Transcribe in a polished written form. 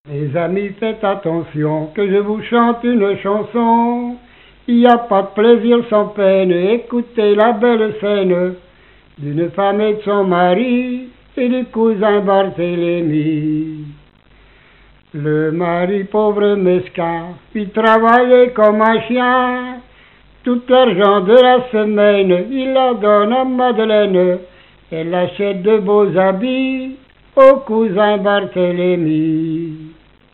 Mes amis, faites attention que je vous chante une chanson. Il n'y a pas de plaisir sans peine, écoutez la belle scène d'une femme et de son mari et du cousin Barthélemy. Le mari pauvre mesquin, il travaillait comme un chien. Tout l'argent de la semaine, il la donne à Madeleine. Elle achète de beaux habits au cousin Barthélemy.